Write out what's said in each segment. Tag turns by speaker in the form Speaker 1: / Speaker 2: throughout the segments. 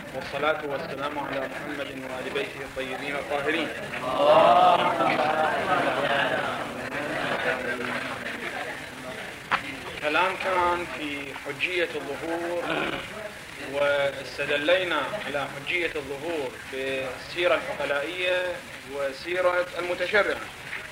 Speaker 1: والصلاة والسلام على محمد وآل بيته الطيبين الطاهرين. كلام كان في حجية الظهور، واستدلينا على حجية الظهور بالسيرة العقلائية وسيرة المتشرعة،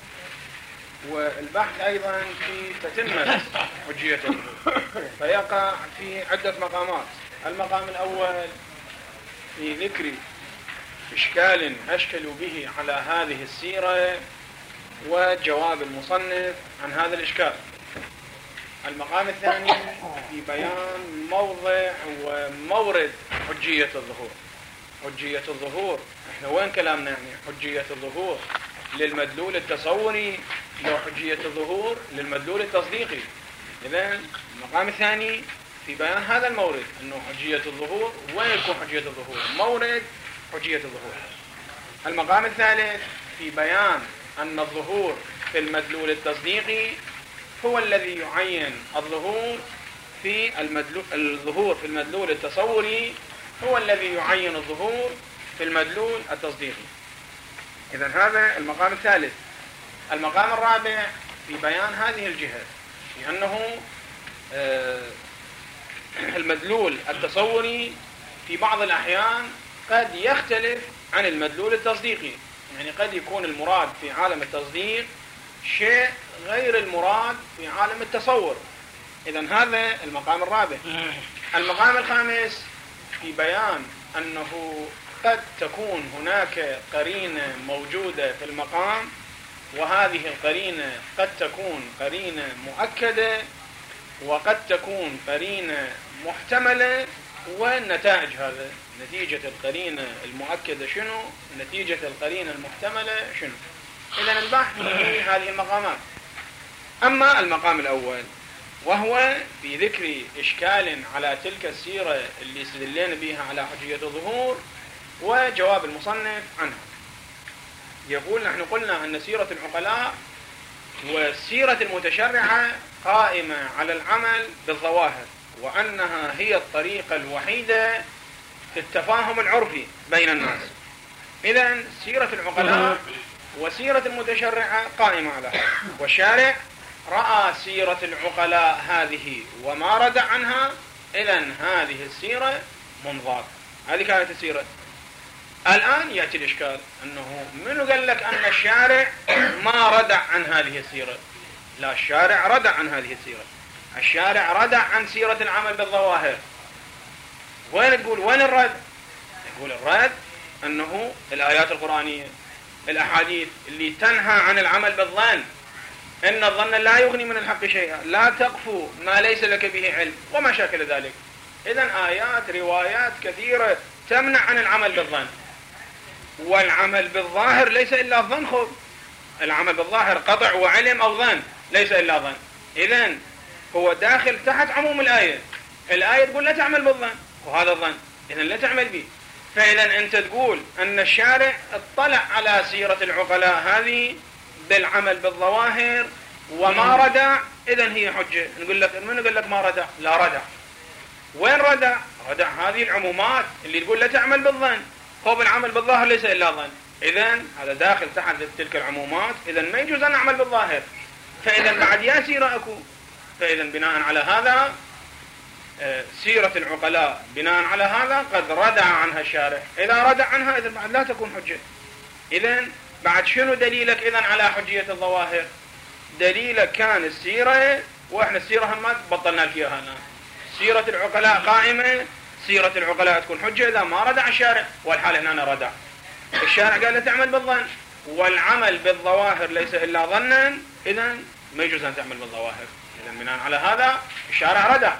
Speaker 1: والبحث أيضا في تتمة حجية الظهور فيقع في عدة مقامات. المقام الأول في ذكر إشكال أشكلوا به على هذه السيرة وجواب المصنف عن هذا الإشكال. المقام الثاني في بيان موضع ومورد حجية الظهور. حجية الظهور احنا وين كلامنا؟ يعني حجية الظهور للمدلول التصوري لو حجية الظهور للمدلول التصديقي. إذن المقام الثاني في بيان هذا المورد أنه حجية الظهور وين يكون حجية الظهور، مورد حجية الظهور. المقام الثالث في بيان أن الظهور في المدلول التصديقي هو الذي يعين الظهور في المدلول التصوري هو الذي يعين الظهور في المدلول التصديقي. إذن هذا المقام الثالث. المقام الرابع في بيان هذه الجهة، لأنه المدلول التصوري في بعض الأحيان قد يختلف عن المدلول التصديقي، يعني قد يكون المراد في عالم التصديق شيء غير المراد في عالم التصور. إذن هذا المقام الرابع. المقام الخامس في بيان أنه قد تكون هناك قرينة موجودة في المقام، وهذه القرينة قد تكون قرينة مؤكدة وقد تكون قرينة محتملة، والنتائج هذا نتيجة القرينة المؤكدة شنو، نتيجة القرينة المحتملة شنو. إذن البحث في هذه المقامات. أما المقام الأول وهو في ذكر إشكال على تلك السيرة اللي استدلنا بها على حجية الظهور وجواب المصنف عنها. يقول نحن قلنا أن سيرة العقلاء والسيرة المتشرعة قائمة على العمل بالظواهر، وأنها هي الطريقة الوحيدة في التفاهم العرفي بين الناس. إذن سيرة العقلاء وسيرة المتشرعة قائمة على هذا، والشارع رأى سيرة العقلاء هذه وما ردع عنها. إذن هذه السيرة منضاد، هذه كانت السيرة. الآن يأتي الإشكال أنه منو قال لك أن الشارع ما ردع عن هذه السيرة؟ لا، الشارع ردع عن هذه السيرة. الشارع ردع عن سيرة العمل بالظواهر. وين تقول وين الرد؟ يقول الرد أنه الآيات القرآنية، الأحاديث اللي تنهى عن العمل بالظن، إن الظن لا يغني من الحق شيئا، لا تقفوا ما ليس لك به علم، وما شاكل ذلك. إذن آيات روايات كثيرة تمنع عن العمل بالظن، والعمل بالظاهر ليس إلا ظن. خذ العمل بالظاهر قطع وعلم أو ظن، ليس إلا ظن. إذن هو داخل تحت عموم الآية. الآية تقول لا تعمل بالظن، وهذا الظن إذن لا تعمل به. فإذن أنت تقول أن الشارع اطلع على سيرة العقلاء هذه بالعمل بالظواهر وما ردع، إذن هي حجة. نقول لك من يقول لك ما ردع؟ لا ردع. وين ردع؟ ردع هذه العمومات اللي تقول لا تعمل بالظن، هو العمل بالظاهر ليس إلا ظن. إذن هذا داخل تحت تلك العمومات، إذن ما يجوز أن أعمل بالظاهر. فإذن بعد يا سيرة أكو. فإذن بناء على هذا سيرة العقلاء بناء على هذا قد ردع عنها الشارع. إذا ردع عنها إذن بعد لا تكون حجة. إذن بعد شنو دليلك إذن على حجية الظواهر؟ دليلك كان السيرة، وإحنا السيرة هم بطلنا لك إياها الآن. سيرة العقلاء قائمة، سيرة العقلاء تكون حجة إذا ما ردع الشارع، والحال هنا ردع. الشارع قال لا تعمل بالظن، والعمل بالظواهر ليس إلا ظنا، إذن ما يجوز أن تعمل بالظواهر. إذن بناء على هذا الشارع ردع.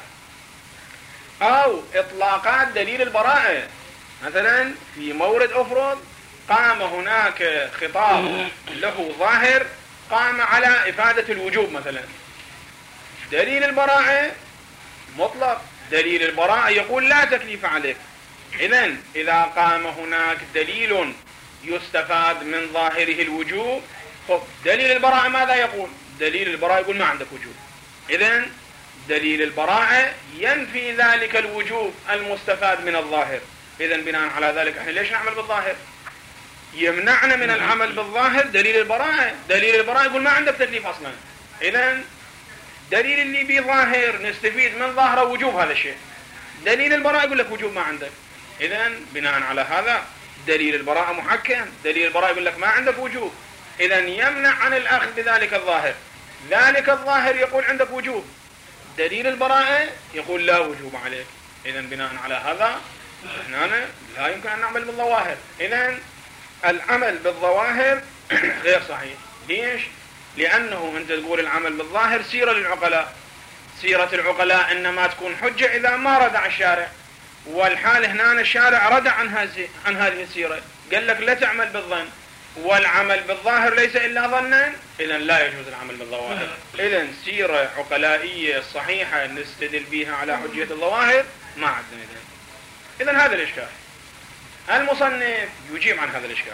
Speaker 1: أو إطلاقات دليل البراءة، مثلا في مورد أفرض قام هناك خطاب له ظاهر قام على إفادة الوجوب مثلا، دليل البراءة مطلق، دليل البراءة يقول لا تكليف عليك. إذن إذا قام هناك دليل يستفاد من ظاهره الوجوب، دليل البراءة ماذا يقول؟ دليل البراءة يقول ما عندك وجوب. إذن دليل البراءة ينفي ذلك الوجوب المستفاد من الظاهر. إذا بناء على ذلك احنا ليش نعمل بالظاهر؟ يمنعنا من العمل بالظاهر دليل البراءة. دليل البراءة يقول ما عندك تكليف أصلا. إذا دليل اللي بيه ظاهر نستفيد من ظاهره وجوب هذا الشيء. دليل البراءة يقول لك وجوب ما عندك. إذا بناء على هذا دليل البراءة محكم. دليل البراءة يقول لك ما عندك وجوب، إذا يمنع عن الأخذ بذلك الظاهر. ذلك الظاهر يقول عندك وجوب، دليل البراءة يقول لا وجوب عليك. إذا بناء على هذا احنا لا يمكن أن نعمل بالظواهر. إذا العمل بالظواهر غير صحيح. ليش؟ لأنه أنت تقول العمل بالظاهر سيرة للعقلاء. سيرة العقلاء إنما تكون حجة إذا ما ردع الشارع، والحال هنا الشارع ردع عن هذه السيرة، قال لك لا تعمل بالظن، والعمل بالظاهر ليس إلا ظنا، إذا لا يجوز العمل بالظواهر. إذا سيرة عقلائية صحيحة نستدل بها على حجية الظواهر ما عندنا. إذا هذا الإشكال. المصنف يجيب عن هذا الإشكال،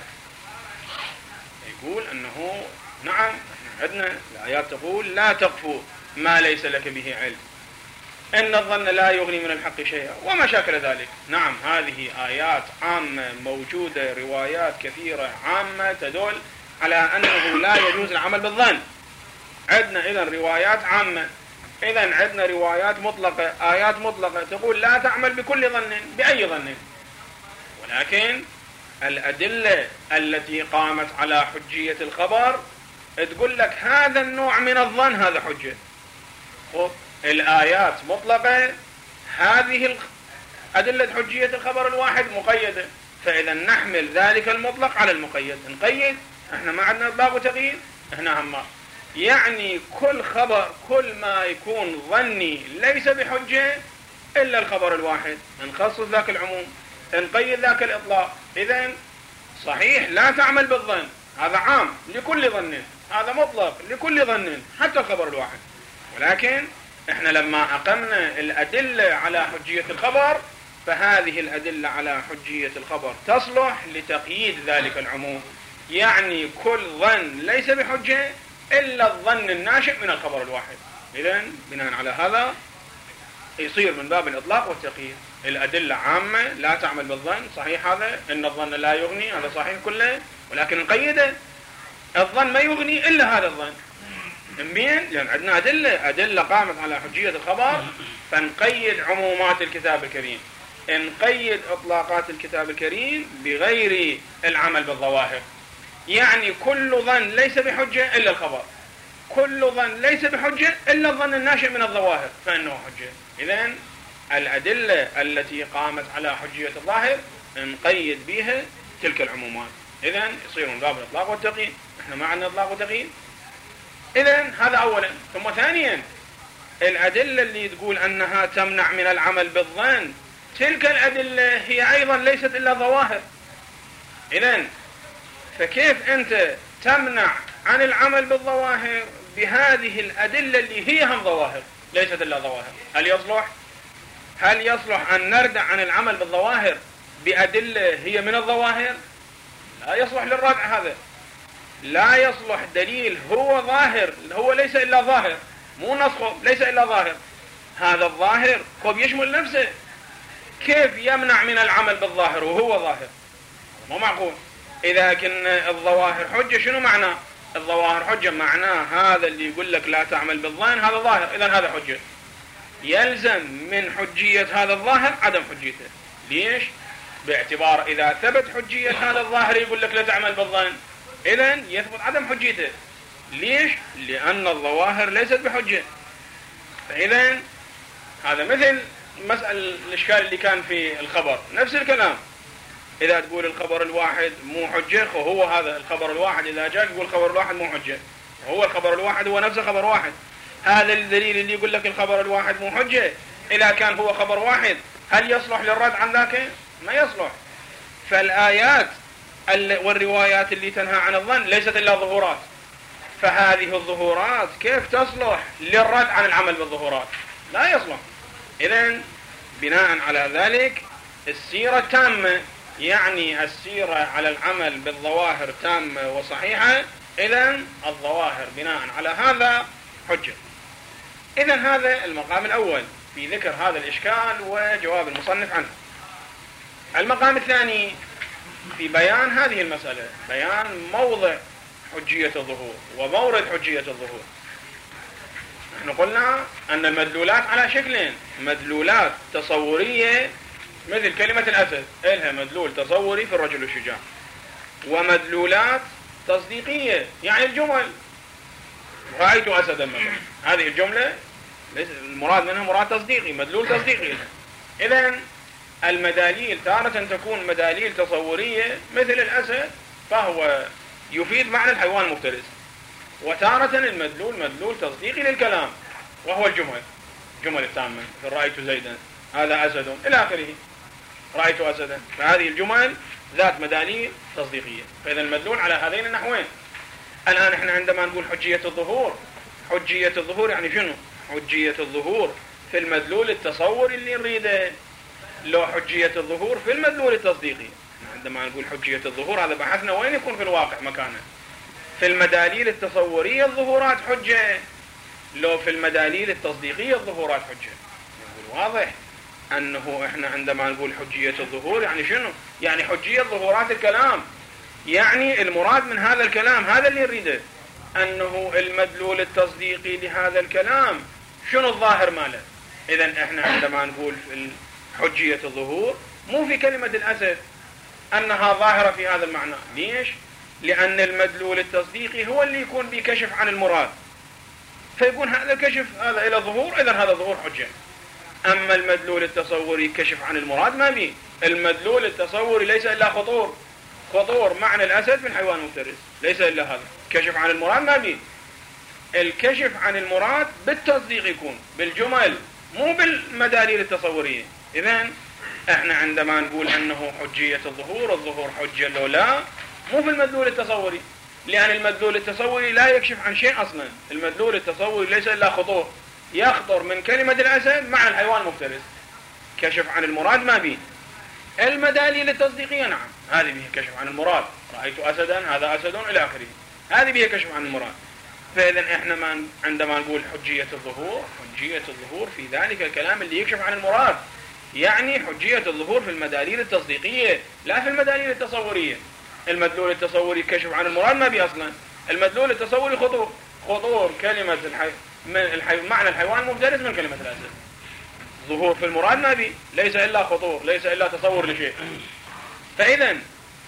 Speaker 1: يقول أنه نعم عندنا الآيات تقول لا تقفوا ما ليس لك به علم، إن الظن لا يغني من الحق شيئا وما شاكل ذلك. نعم هذه آيات عامة موجودة، روايات كثيرة عامة تدل على أنه لا يجوز العمل بالظن. عندنا إذن روايات عامة. إذن عندنا روايات مطلقة، آيات مطلقة تقول لا تعمل بكل ظن، بأي ظن. ولكن الأدلة التي قامت على حجية الخبر تقول لك هذا النوع من الظن هذا حجة. الآيات مطلقة، هذه أدلة حجية الخبر الواحد مقيدة، فإذا نحمل ذلك المطلق على المقيد. نقيد، احنا ما عندنا إطلاق وتقييد، احنا هم يعني كل خبر كل ما يكون ظني ليس بحجة إلا الخبر الواحد، نخصص ذاك العموم، نقيد ذاك الإطلاق. إذن صحيح لا تعمل بالظن، هذا عام لكل ظن، هذا مطلق لكل ظن حتى الخبر الواحد. ولكن احنا لما أقمنا الأدلة على حجية الخبر، فهذه الأدلة على حجية الخبر تصلح لتقييد ذلك العموم، يعني كل ظن ليس بحجة إلا الظن الناشئ من الخبر الواحد. إذن بناء على هذا يصير من باب الإطلاق والتقييد. الأدلة عامة لا تعمل بالظن، صحيح هذا إن الظن لا يغني، هذا صحيح كله، ولكن نقيده الظن ما يغني إلا هذا الظن. مين؟ لأن عندنا أدلة قامت على حجية الخبر، فنقيد عمومات الكتاب الكريم، نقيد إطلاقات الكتاب الكريم بغير العمل بالظواهر. يعني كل ظن ليس بحجة إلا الخبر، كل ظن ليس بحجة إلا الظن الناشئ من الظواهر فإنه حجة. إذن الأدلة التي قامت على حجية الظاهر نقيد بها تلك العمومات. إذن يصير من باب الإطلاق والتقييد، إحنا ما عندنا إطلاق وتقييد. إذن هذا أولا. ثم ثانيا الأدلة اللي تقول أنها تمنع من العمل بالظن، تلك الأدلة هي أيضا ليست إلا ظواهر. إذن فكيف أنت تمنع عن العمل بالظواهر بهذه الأدلة اللي هي هم ظواهر ليست إلا ظواهر؟ هل يصلح أن نردع عن العمل بالظواهر بأدلة هي من الظواهر؟ لا يصلح للردع هذا. لا يصلح دليل هو ظاهر، هو ليس إلا ظاهر، مو نسخه، ليس إلا ظاهر. هذا الظاهر هو يشمل نفسه، كيف يمنع من العمل بالظاهر وهو ظاهر؟ مو معقول. إذا كنا الظواهر حجة، شنو معنى الظواهر حجة؟ معناه هذا اللي يقول لك لا تعمل بالظن هذا ظاهر، إذن هذا حجة. يلزم من حجية هذا الظاهر عدم حجيته. ليش؟ باعتبار إذا ثبت حجية هذا الظاهر يقول لك لا تعمل بالظن، إذن يثبت عدم حجيته. ليش؟ لأن الظواهر ليست بحجة. فإذن هذا مثل مسألة الإشكال اللي كان في الخبر، نفس الكلام. إذا تقول الخبر الواحد مو حجة، وهو هذا الخبر الواحد إذا جاء يقول الخبر الواحد مو حجة، وهو الخبر الواحد هو نفسه خبر واحد. هذا الدليل اللي يقول لك الخبر الواحد مو حجة إذا كان هو خبر واحد، هل يصلح للرد عن ذاك؟ ما يصلح. فالآيات والروايات اللي تنهى عن الظن ليست إلا ظهورات، فهذه الظهورات كيف تصلح للرد عن العمل بالظهورات؟ لا يصلح. إذن بناء على ذلك السيرة تامة، يعني السيرة على العمل بالظواهر تامة وصحيحة. إذن الظواهر بناء على هذا حجة. إذن هذا المقام الأول في ذكر هذا الإشكال وجواب المصنف عنه. المقام الثاني في بيان هذه المسألة، بيان موضع حجية الظهور ومورد حجية الظهور. نحن قلنا أن المدلولات على شكلين: مدلولات تصورية مثل كلمة الأسد، إلها مدلول تصوري في الرجل الشجاع، ومدلولات تصديقية يعني الجمل رأيت أسدا مثلا، هذه الجملة ليس المراد منها مراد تصديقي، مدلول تصديقي. إذن المداليل تارة تكون مداليل تصورية مثل الأسد فهو يفيد معنى الحيوان المفترس، وتارة المدلول مدلول تصديقي للكلام وهو الجمل، جمل التامة مثل رأيت زيدا هذا أسد إلى آخره، رأيت أسدا، فهذه الجمل ذات مداليل تصديقية. فإذا المدلول على هذين النحوين. الآن احنا عندما نقول حجية الظهور، حجية الظهور يعني شنو؟ حجية الظهور في المدلول التصوري اللي نريده، لو حجية الظهور في المدلول التصديقي. عندما نقول حجية الظهور هذا بحثنا وين يكون في الواقع مكانه. في المداليل التصورية الظهورات حجة، لو في المداليل التصديقية الظهورات حجة. نقول واضح أنه إحنا عندما نقول حجية الظهور يعني شنو؟ يعني حجية ظهورات الكلام، يعني المراد من هذا الكلام هذا اللي نريده، أنه المدلول التصديقي لهذا الكلام شنو الظاهر ماله. إذن إحنا عندما نقول في حجية الظهور مو في كلمة الأسد أنها ظاهرة في هذا المعنى. ليش؟ لأن المدلول التصديقي هو اللي يكون بكشف عن المراد، فيكون هذا الكشف هذا إلى ظهور، إذن هذا ظهور حجة. أما المدلول التصوري كشف عن المراد ما بيه. المدلول التصوري ليس إلا خطور، خطور معنى الأسد من حيوان مفترس، ليس إلا هذا. كشف عن المراد ما بيه. الكشف عن المراد بالتصديق يكون بالجمل مو بالمداليل التصورية. إذن احنا عندما نقول أنه حجية الظهور، الظهور حجة لو لا، مو في المدلول التصوري، لأن المدلول التصوري لا يكشف عن شيء أصلا. المدلول التصوري ليس إلا خطور، يخطر من كلمة الأسد مع الحيوان المفترس. كشف عن المراد ما بيه. المداليل التصديقية نعم، هذه بها كشف عن المراد، رأيت أسدا هذا أسد إلى آخره، هذه بها كشف عن المراد. فإذا احنا عندما نقول حجية الظهور، حجية الظهور في ذلك الكلام اللي يكشف عن المراد، يعني حجية الظهور في المداليل التصديقية لا في المداليل التصورية. المدلول التصوري كشف عن المراد ما بيه أصلا. المدلول التصوري خطور، خطور كلمة معنى الحيوان المفترس من كلمة الأسد. ظهور في المراد ما بيه، ليس إلا خطور، ليس إلا تصور لشيء. فإذا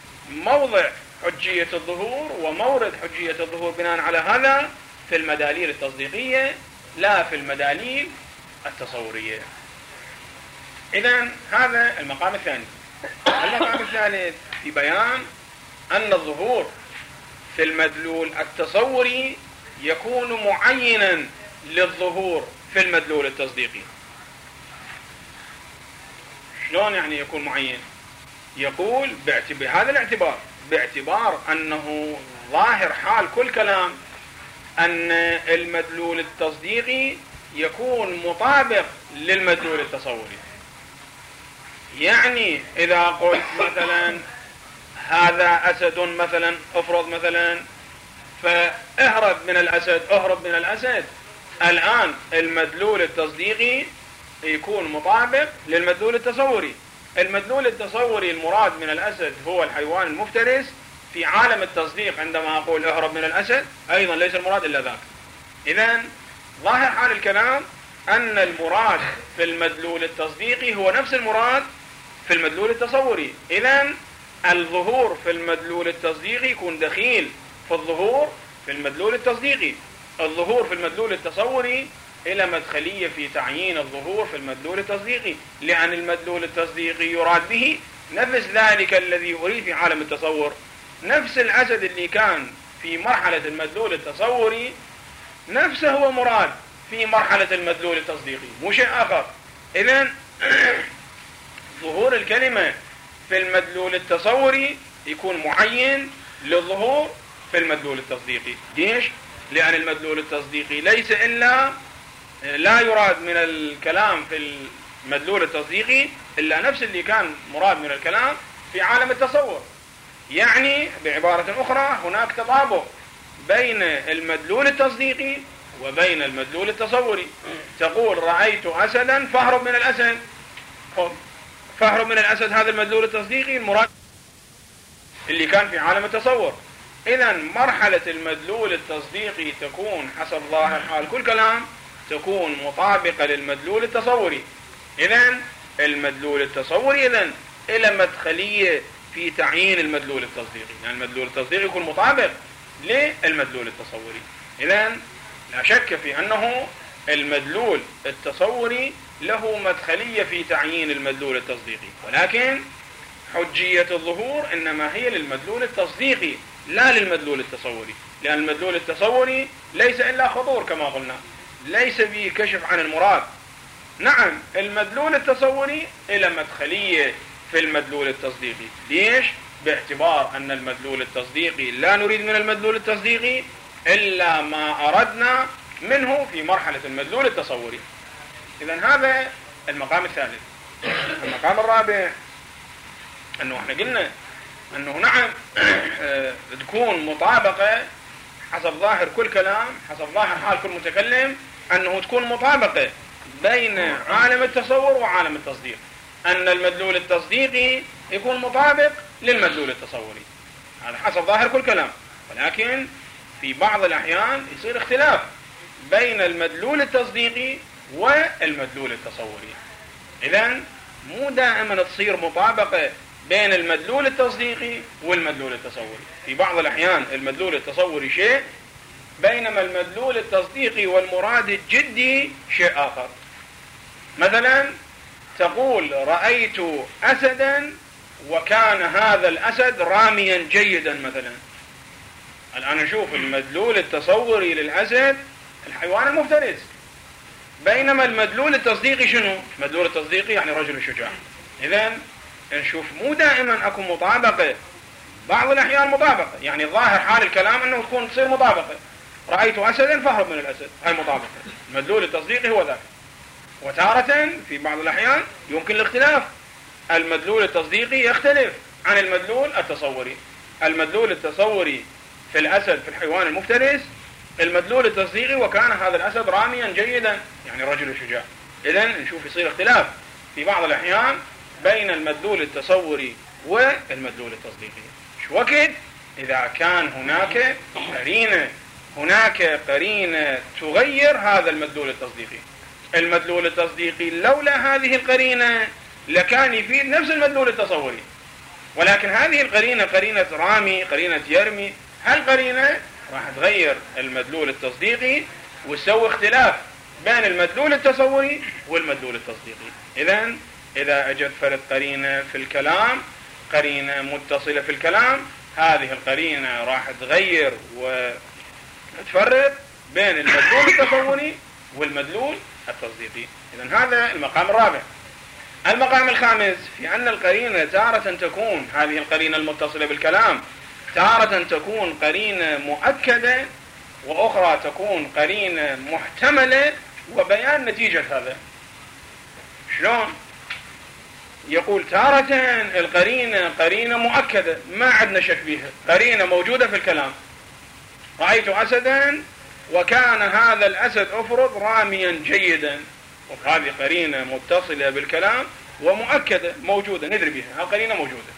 Speaker 1: موضع حجية الظهور ومورد حجية الظهور بناء على هذا في المداليل التصديقية لا في المداليل التصورية. إذن هذا المقام الثاني. المقام الثالث في بيان أن الظهور في المدلول التصوري يكون معينا للظهور في المدلول التصديقي. شلون يعني يكون معين؟ يقول بهذا الاعتبار، باعتبار أنه ظاهر حال كل كلام أن المدلول التصديقي يكون مطابق للمدلول التصوري. يعني إذا قلت مثلا هذا أسد مثلا، افرض مثلا فاهرب من الأسد، اهرب من الأسد، الآن المدلول التصديقي يكون مطابق للمدلول التصوري. المدلول التصوري المراد من الأسد هو الحيوان المفترس، في عالم التصديق عندما أقول اهرب من الأسد أيضا ليس المراد إلا ذاك. إذن ظاهر حال الكلام أن المراد في المدلول التصديقي هو نفس المراد في المدلول التصوري. إذن الظهور في المدلول التصديقي يكون دخيل في الظهور في المدلول التصديقي. الظهور في المدلول التصوري إلى مدخلية في تعيين الظهور في المدلول التصديقي، لأن المدلول التصديقي يراد به نفس ذلك الذي يريد في عالم التصور. نفس الأسد اللي كان في مرحلة المدلول التصوري نفسه هو مراد في مرحلة المدلول التصديقي، مو شيء آخر. إذن ظهور الكلمة في المدلول التصوري يكون معين للظهور في المدلول التصديقي. ليش؟ لأن المدلول التصديقي ليس إلا لا يراد من الكلام في المدلول التصديقي إلا نفس اللي كان مراد من الكلام في عالم التصور. يعني بعبارة أخرى هناك تطابق بين المدلول التصديقي وبين المدلول التصوري. تقول رأيت أسدا فاهرب من الأسد، فاهرب من الأسد هذا المدلول التصديقي المراد اللي كان في عالم التصور. إذا مرحلة المدلول التصديقي تكون حسب ظاهر حال كل كلام تكون مطابقة للمدلول التصوري. إذا المدلول التصوري إلى مدخلية في تعيين المدلول التصديقي، يعني المدلول التصديقي يكون مطابق للمدلول التصوري. إذا لا شك في أنه المدلول التصوري له مدخلية في تعيين المدلول التصديقي، ولكن حجية الظهور إنما هي للمدلول التصديقي لا للمدلول التصوري، لأن المدلول التصوري ليس إلا خطور كما قلنا، ليس به كشف عن المراد. نعم المدلول التصوري إلى مدخلية في المدلول التصديقي. ليش؟ باعتبار أن المدلول التصديقي لا نريد من المدلول التصديقي إلا ما أردنا منه في مرحلة المدلول التصوري. إذن هذا المقام الثالث. المقام الرابع أنه احنا قلنا أنه نعم تكون مطابقة حسب ظاهر كل كلام، حسب ظاهر حال كل متكلم، أنه تكون مطابقة بين عالم التصور وعالم التصديق، أن المدلول التصديقي يكون مطابق للمدلول التصوري، هذا حسب ظاهر كل كلام. ولكن في بعض الأحيان يصير اختلاف بين المدلول التصديقي والمدلول التصوري. إذن مو دائما تصير مطابقة بين المدلول التصديقي والمدلول التصوري. في بعض الأحيان المدلول التصوري شيء، بينما المدلول التصديقي والمراد الجدي شيء آخر. مثلا تقول رأيت أسدا وكان هذا الأسد راميا جيدا مثلا. الآن نشوف المدلول التصوري للأسد الحيوان المفترس، بينما المدلول التصديقي شنو؟ المدلول التصديقي يعني رجل شجاع. إذن نشوف مو دائما أكون مطابقة، بعض الأحيان مطابقة، يعني ظاهر حال الكلام أنه تكون تصير مطابقة، رأيت أسدا فاهرب من الأسد، هاي مطابقة، المدلول التصديقي هو ذاك. وتارة في بعض الأحيان يمكن الاختلاف، المدلول التصديقي يختلف عن المدلول التصوري. المدلول التصوري في الأسد في الحيوان المفترس، المدلول التصديقي وكان هذا الأسد راميا جيدا يعني رجل شجاع. إذن نشوف يصير اختلاف في بعض الأحيان بين المدلول التصوري والمدلول التصديقي. شو وقت؟ إذا كان هناك قرينة تغير هذا المدلول التصديقي. المدلول التصديقي لولا هذه القرينة لكان يفيد نفس المدلول التصوري، ولكن هذه القرينة قرينة رامي، قرينة يرمي، هالقرينة راح تغير المدلول التصديقي وتسوي اختلاف بين المدلول التصوري والمدلول التصديقي. إذن إذا أجت فرد قرينة في الكلام، قرينة متصلة في الكلام، هذه القرينة راح تغير وتفرق بين المدلول التصوري والمدلول التصديقي. إذن هذا المقام الرابع. المقام الخامس في أن القرينة تارة تكون هذه القرينة المتصلة بالكلام، تارة تكون قرينة مؤكدة، وأخرى تكون قرينة محتملة، وبيان نتيجة هذا. شلون؟ يقول تارة القرينة قرينة مؤكدة ما عندنا شك بها، قرينة موجودة في الكلام، رأيت أسدا وكان هذا الأسد أفرض راميا جيدا، وهذه قرينة متصلة بالكلام ومؤكدة موجودة ندري بها، قرينة موجودة.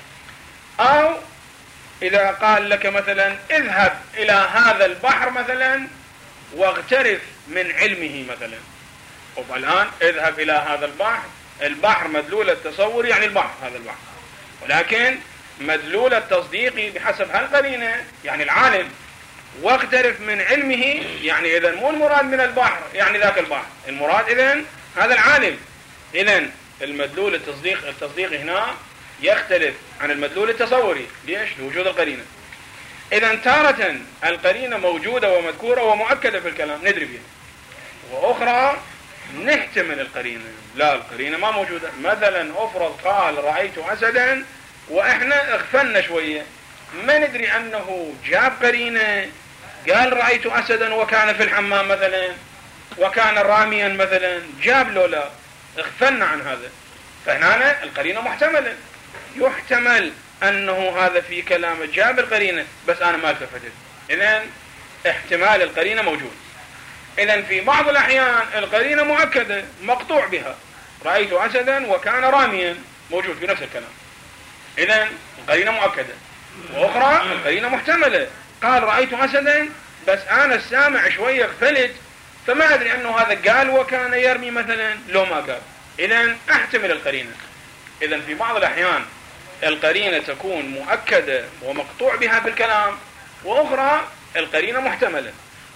Speaker 1: أو إذا قال لك مثلا اذهب إلى هذا البحر مثلا واغترف من علمه مثلا، طب الآن اذهب إلى هذا البحر، البحر مدلول التصور يعني البحر هذا البحر، ولكن مدلول التصديقي بحسب هالقرينة يعني العالم، واغترف من علمه يعني إذن مو المراد من البحر يعني ذاك البحر، المراد إذن هذا العالم. إذن المدلول التصديقي هنا يختلف عن المدلول التصوري. ليش؟ لوجود القرينة. إذن تارة القرينة موجودة ومذكورة ومؤكدة في الكلام ندري بها، وأخرى نحتمل القرينة، لا القرينة ما موجودة. مثلا أفرض قال رأيت أسدا وإحنا اغفلنا شوية، ما ندري أنه جاب قرينة قال رأيت أسدا وكان في الحمام مثلا وكان راميا مثلا، جاب له لا، اغفلنا عن هذا. فهنا القرينة محتملة، يحتمل أنه هذا في كلامه جاب القرينة بس أنا ما التفتت، إذن احتمال القرينة موجود. إذن في بعض الأحيان القرينة مؤكدة مقطوع بها، رأيت أسدا وكان راميا، موجود في نفس الكلام. إذن القرينة مؤكدة، وأخرى القرينة محتملة. قال رأيت أسدا، بس أنا السامع شوية اختلت، فما أدري أنه هذا قال وكان يرمي مثلا لو ما قال. إذن أحتمل القرينة. إذن في بعض الأحيان القرينة تكون مؤكدة ومقطوع بها في الكلام، وأخرى القرينة محتملة.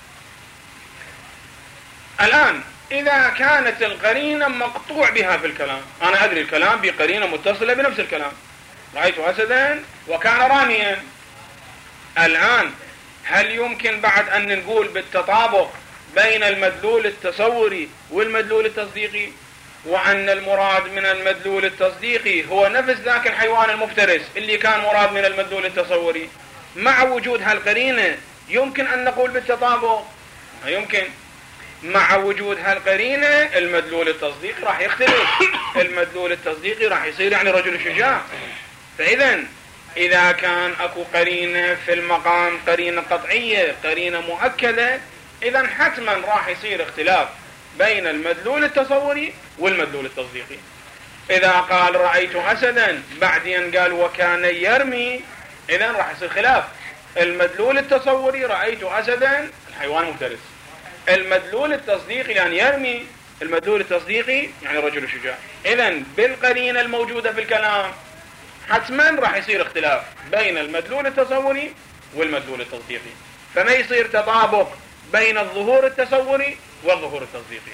Speaker 1: الآن إذا كانت القرينة مقطوع بها في الكلام، أنا أدري الكلام بقرينة متصلة بنفس الكلام، رأيت أسدا وكان راميا. الآن هل يمكن بعد أن نقول بالتطابق بين المدلول التصوري والمدلول التصديقي، وأن المراد من المدلول التصديقي هو نفس ذاك الحيوان المفترس اللي كان مراد من المدلول التصوري، مع وجود هالقرينة يمكن أن نقول بالتطابق؟ ما يمكن. مع وجود هالقرينة المدلول التصديقي راح يختلف، المدلول التصديقي راح يصير يعني رجل شجاع. فإذا إذا كان أكو قرينة في المقام، قرينة قطعية، قرينة مؤكدة، إذا حتما راح يصير اختلاف بين المدلول التصوري والمدلول التصديقي. إذا قال رأيت أسدا بعدين قال وكان يرمي، إذا راح يصير خلاف. المدلول التصوري رأيت أسدا الحيوان مفترس، المدلول التصديقي يعني يرمي، المدلول التصديقي يعني رجل شجاع. إذا بالقرينة الموجودة في الكلام حتما راح يصير اختلاف بين المدلول التصوري والمدلول التصديقي، فما يصير تطابق بين الظهور التصوري والظهور التصديقي.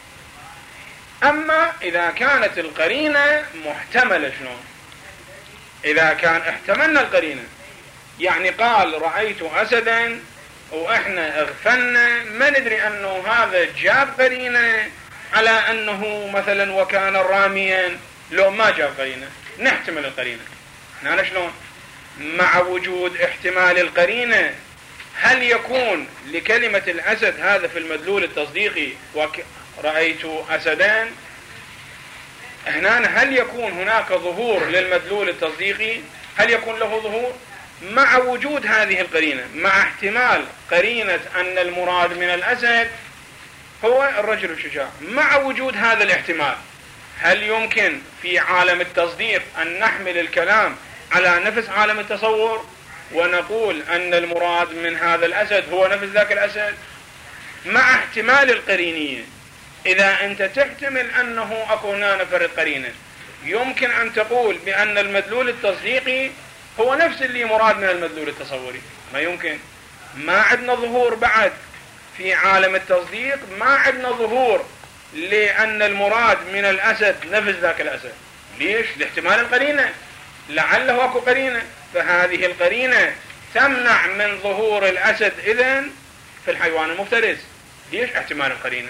Speaker 1: أما إذا كانت القرينة محتملة، شلون؟ إذا كان احتملنا القرينة، يعني قال رأيت أسدا وإحنا اغفلنا، ما ندري أنه هذا جاب قرينة على أنه مثلا وكان راميا، لو ما جاب قرينة نحتمل القرينة. هنا شلون؟ مع وجود احتمال القرينة هل يكون لكلمة الأسد هذا في المدلول التصديقي رأيت أسدان، هنا هل يكون هناك ظهور للمدلول التصديقي؟ هل يكون له ظهور مع وجود هذه القرينة، مع احتمال قرينة أن المراد من الأسد هو الرجل الشجاع؟ مع وجود هذا الاحتمال هل يمكن في عالم التصديق أن نحمل الكلام على نفس عالم التصور ونقول أن المراد من هذا الأسد هو نفس ذاك الأسد مع احتمال القرينية؟ إذا أنت تحتمل أنه أكو هنا نفر قرينة، يمكن أن تقول بأن المدلول التصديقي هو نفس اللي مراد من المدلول التصوري؟ ما يمكن. ما عندنا ظهور بعد في عالم التصديق، ما عندنا ظهور لأن المراد من الأسد نفس ذاك الأسد. ليش؟ لاحتمال القرينة، لعله أكو قرينة، فهذه القرينة تمنع من ظهور الأسد إذن في الحيوان المفترس. ليش؟ احتمال القرينة.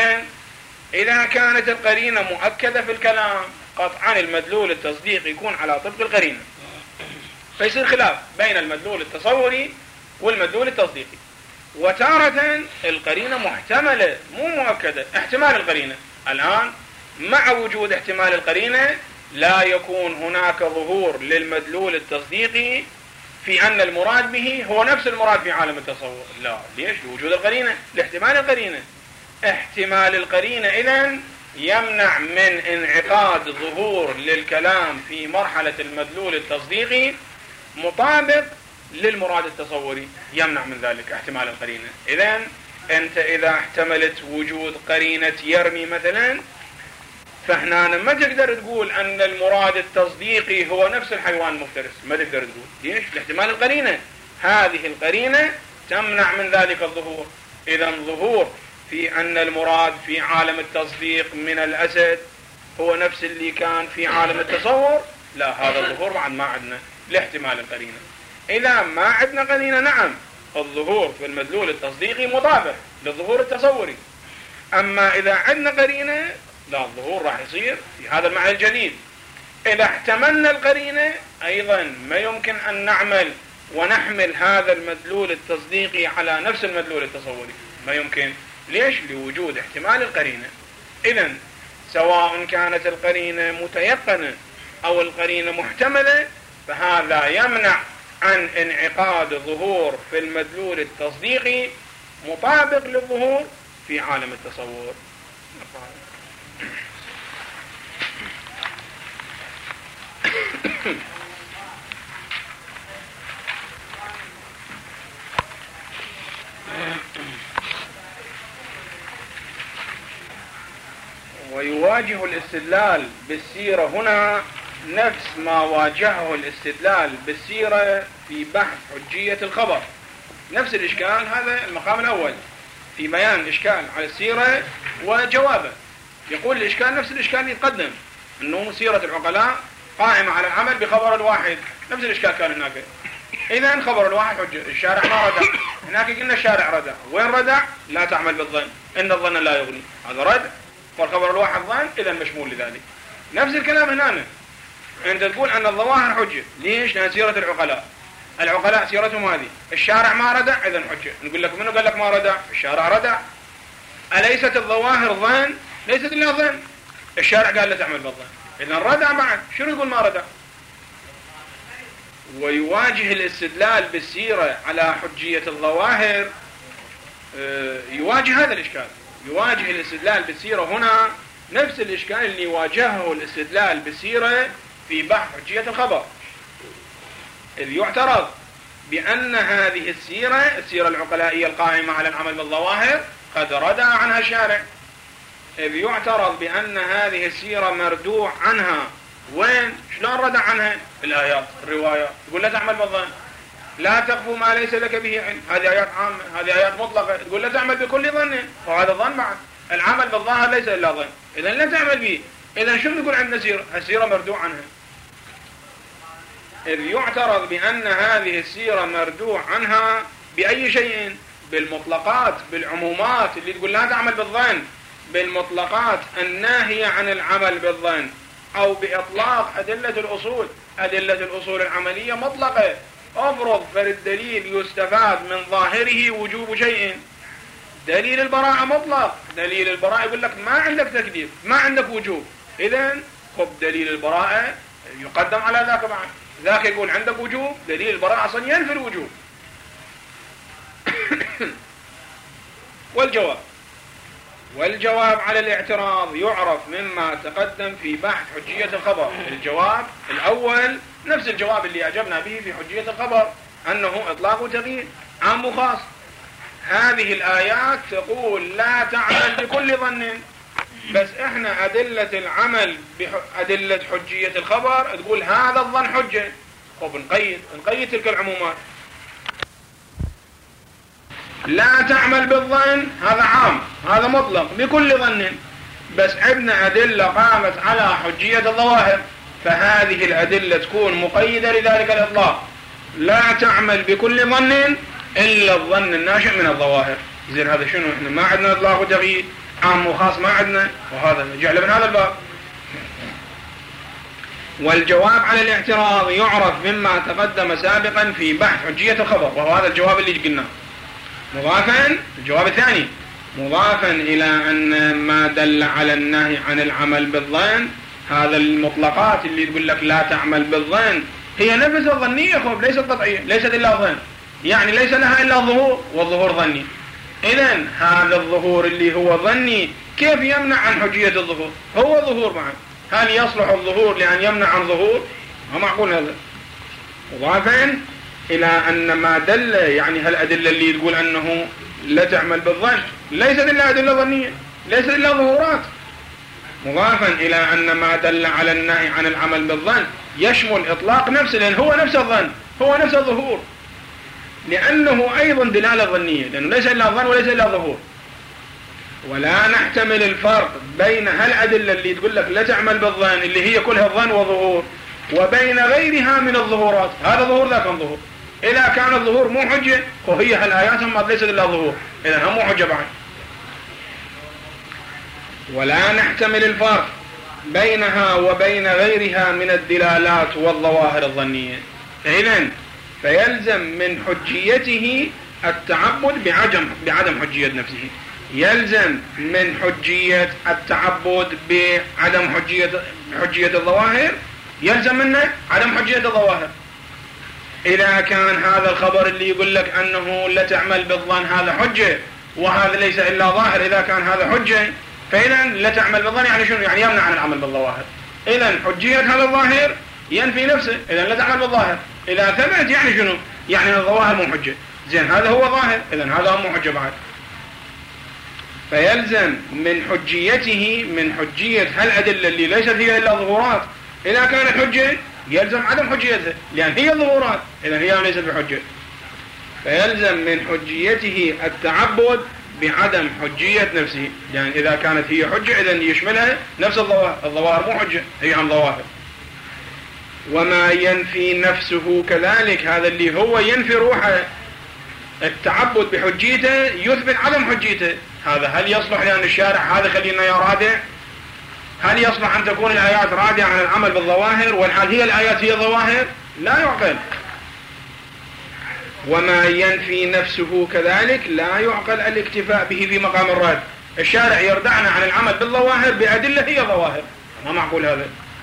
Speaker 1: إذا كانت القرينة مؤكدة في الكلام قطعا المدلول التصديقي يكون على طبق القرينة، فيصير خلاف بين المدلول التصوري والمدلول التصديقي. وتارة القرينة محتملة مو مؤكدة، احتمال القرينة. الآن مع وجود احتمال القرينة لا يكون هناك ظهور للمدلول التصديقي في أن المراد به هو نفس المراد في عالم التصور. لا، ليش؟ لوجود القرينة، لاحتمال القرينة. احتمال القرينة إذن يمنع من انعقاد ظهور للكلام في مرحلة المدلول التصديقي مطابق للمراد التصوري، يمنع من ذلك احتمال القرينة. إذن أنت إذا احتملت وجود قرينة يرمي مثلا، فهنا ما تقدر تقول أن المراد التصديقي هو نفس الحيوان المفترس، ما تقدر تقول. ليش؟ لاحتمال القرينة. هذه القرينة تمنع من ذلك الظهور. إذن ظهور في أن المراد في عالم التصديق من الأسد هو نفس اللي كان في عالم التصور، لا، هذا الظهور بعد ما عندنا لاحتمال القرينة. إذا ما عندنا قرينة، نعم، الظهور في المدلول التصديقي مطابق للظهور التصوري. أما إذا عندنا قرينة، لا، الظهور راح يصير في هذا المعنى الجديد. إذا احتملنا القرينة أيضا ما يمكن أن نعمل ونحمل هذا المدلول التصديقي على نفس المدلول التصوري، ما يمكن. ليش؟ لوجود احتمال القرينة. إذن سواء كانت القرينة متيقنة أو القرينة محتملة، فهذا يمنع عن انعقاد ظهور في المدلول التصديقي مطابق للظهور في عالم التصور. ويواجه الاستدلال بالسيرة هنا نفس ما واجهه الاستدلال بالسيرة في بحث حجية الخبر. نفس الإشكال، هذا المقام الأول في بيان إشكال على السيرة وجوابه. يقول الإشكال نفس الإشكال اللي يتقدم، أنه سيرة العقلاء قائمة على العمل بخبر الواحد. نفس الإشكال كان هناك. إذن خبر الواحد حجة، الشارع ما ردع. هناك قلنا الشارع ردع، وين ردع؟ لا تعمل بالظن، إن الظن لا يغني، هذا ردع. والخبر الواحد ظن، إذن مشمول لذلك. نفس الكلام هنا، أنت تقول أن الظواهر حجة. ليش؟ لأن سيرة العقلاء سيرتهم هذه، الشارع ما ردع، إذن حجة. نقول لك منو قال لك ما ردع؟ الشارع ردع. أليست الظواهر ظن؟ ليست إلا ظن. الشارع قال لا تعمل بالظن، إذن ردع بعد. شنو يقول ما ردع؟ ويواجه الاستدلال بالسيرة على حجية الظواهر، يواجه هذا الإشكال. يواجه الاستدلال بالسيرة هنا نفس الإشكال اللي واجهه الاستدلال بالسيرة في بحث حجية الخبر، إذ يعترض بأن هذه السيرة العقلائية القائمة على العمل بالظواهر قد ردع عنها الشارع. إذ يعترض بأن هذه السيرة مردوع عنها. وين؟ شلون ردع عنها؟ الآيات، الروايات، تقول لا تعمل بالظن، لا تقف ما ليس لك به علم. هذه آيات عامة، هذه آيات مطلقة. تقول لا تعمل بكل ظن، وهذا ظن بعد. العمل بالظاهر ليس إلا ظن، إذن لا تعمل به. إذن شو نقول عندنا سيرة؟ السيرة مردوع عنها. إذ يعترض بأن هذه السيرة مردوع عنها بأي شيء؟ بالمطلقات، بالعمومات اللي تقول لا تعمل بالظن، بالمطلقات الناهية عن العمل بالظن، أو بإطلاق أدلة الأصول. أدلة الأصول العملية مطلقة. أفرض فالدليل يستفاد من ظاهره وجوب شيء. دليل البراءة مطلق، دليل البراءة يقول لك ما عندك تكليف، ما عندك وجوب، إذن خب دليل البراءة يقدم على ذاك بعد. ذاك يقول عندك وجوب، دليل البراءة أصلا ينفي الوجوب. والجواب على الاعتراض يعرف مما تقدم في بحث حجية الخبر. الجواب الأول نفس الجواب اللي أجبنا به في حجية الخبر، أنه إطلاق وتقييد، عام وخاص. هذه الآيات تقول لا تعمل بكل ظن، بس إحنا أدلة العمل أدلة حجية الخبر تقول هذا الظن حجة. طب نقيد تلك العمومات. لا تعمل بالظن هذا عام، هذا مطلق بكل ظن، بس عندنا أدلة قامت على حجية الظواهر، فهذه الأدلة تكون مقيدة لذلك الإطلاق. لا تعمل بكل ظن إلا الظن الناشئ من الظواهر. زين هذا شنو؟ إحنا ما عندنا إطلاق وتقييد، عام وخاص ما عندنا، وهذا جعل من هذا الباب. والجواب على الاعتراض يعرف مما تقدم سابقا في بحث حجية الخبر، وهو هذا الجواب اللي قلناه. مضافا الجواب الثاني مضافا إلى أن ما دل على النهي عن العمل بالظن، هذا المطلقات اللي تقول لك لا تعمل بالظن هي نفس الظنية خب، ليست قطعية، ليست إلا ظن، يعني ليس لها إلا ظهور، والظهور ظني. إذن هذا الظهور اللي هو ظني كيف يمنع عن حجية الظهور؟ هو ظهور معه، هل يصلح الظهور لأن يمنع عن ظهور؟ ما معقول هذا. مضافا إلى أن ما دل، يعني هالأدلة اللي تقول أنه لا تعمل بالظن ليست إلا أدلة ظنية، ليست إلا ظهورات. مضافا إلى أن ما دل على النهي عن العمل بالظن يشمل إطلاق نفسه، لأن هو نفس الظن، هو نفس الظهور، لأنه أيضا دلالة ظنية، لأنه ليس إلا ظن وليس إلا ظهور. ولا نحتمل الفرق بين هالأدلة اللي تقول لك لا تعمل بالظن اللي هي كلها ظن وظهور، وبين غيرها من الظهورات. هذا ظهور ذاك ظهور. إذا كان الظهور مو حجة وهي هالآيات هم ليست إلا ظهور، إذا هم مو حجة بعد. ولا نحتمل الفرق بينها وبين غيرها من الدلالات والظواهر الظنية. إذن فيلزم من حجيته التعبد بعدم حجية نفسه. يلزم من حجية التعبد بعدم حجية الظواهر، يلزم منه عدم حجية الظواهر. إذا كان هذا الخبر اللي يقول لك أنه لا تعمل بالظن هذا حجة، وهذا ليس إلا ظاهر، إذا كان هذا حجة فإذا لا تعمل بالظن يعني شنو؟ يعني يمنع عن العمل بالظواهر. إذن حجية هذا الظاهر ينفي نفسه، إذا لا تعمل بالظاهر. إذا ثبت يعني شنو؟ يعني الظواهر مو حجة. زين هذا هو ظاهر، إذا هذا مو حجة بعد. فيلزم من حجيته، من حجية هالأدلة اللي ليست هي إلا ظهورات، إذا كانت حجة يلزم عدم حجيتها لأن هي ظهورات، إذا هي ليست بحجة. فيلزم من حجيته التعبد بعدم حجية نفسه، لأن إذا كانت هي حجة إذن يشملها نفس الظواهر. الظواهر مو حجة، هي عن ظواهر. وما ينفي نفسه كذلك، هذا اللي هو ينفي روحه، التعبد بحجيته يثبت عدم حجيته. هذا هل يصلح لأن الشارع هذا خلينا يا رادع؟ هل يصلح أن تكون الآيات رادعة عن العمل بالظواهر والحال هي الآيات هي ظواهر؟ لا يعقل. وما ينفي نفسه كذلك لا يعقل الاكتفاء به في مقام الرد. الشارع يردعنا عن العمل بالظواهر بأدلة هي ظواهر، ما معقول هذا.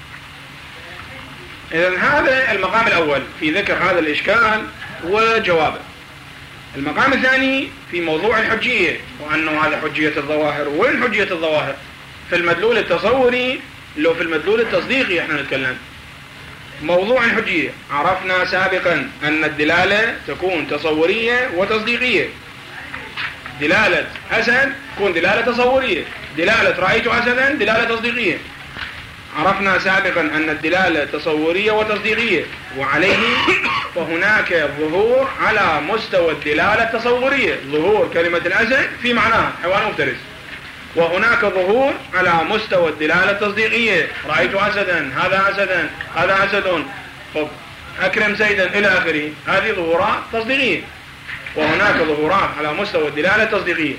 Speaker 1: إذن هذا المقام الأول في ذكر هذا الإشكال وجوابه. المقام الثاني في موضوع الحجية، وأنه هذا حجية الظواهر. وين حجية الظواهر؟ في المدلول التصوري لو في المدلول التصديقي احنا نتكلم. موضوع الحجية عرفنا سابقا أن الدلالة تكون تصورية وتصديقية. دلالة أسد تكون دلالة تصورية، دلالة رأيت أسدا دلالة تصديقية. عرفنا سابقا أن الدلالة تصورية وتصديقية، وعليه فهناك ظهور على مستوى الدلالة التصورية، ظهور كلمة الأسد في معناها حيوان مفترس، وهناك ظهور على مستوى الدلالة التصديقية، رأيت أسدا، هذا أسدا، هذا أسد، أكرم زيدا إلى آخره. هذه ظهورات تصديقية. وهناك ظهورات على مستوى الدلالة التصديقية.